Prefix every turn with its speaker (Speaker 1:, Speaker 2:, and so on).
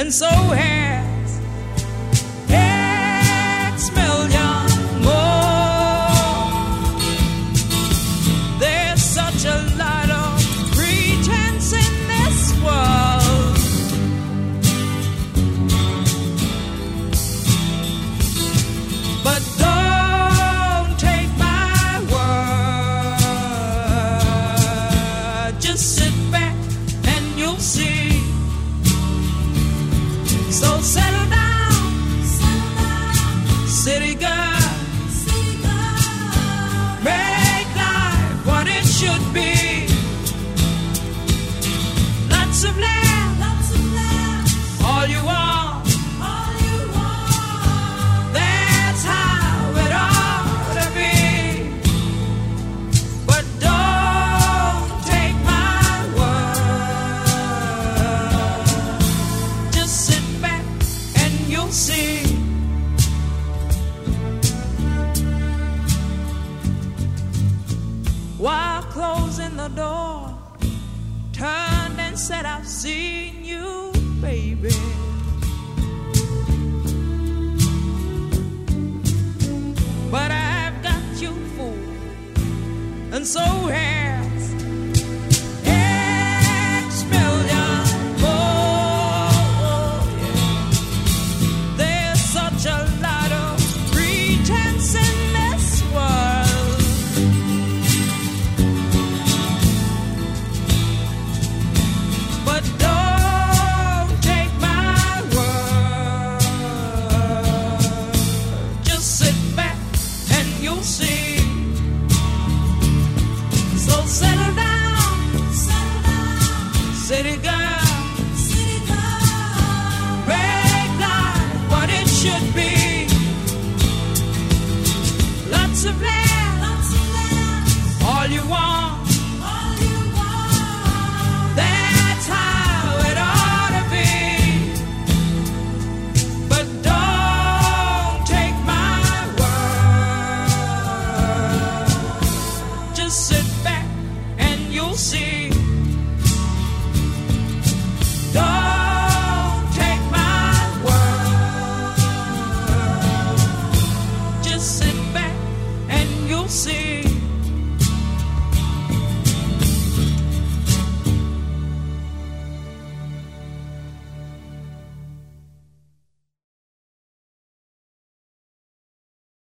Speaker 1: and so has X million more. There's such a lot of pretense in this world, but don't take my word. Just sit back and you'll see. So settle down, city girl, make life what it should be. Lots of laughs, all you want, that's how it ought to be. But don't take my word. Just sit back and you'll see. While closing the door, turned and said, I've seen you, baby. But I've got you fooled, and so has X million more. There's such a lot of pretense in this world, but don't take my word. Just sit back and you'll see.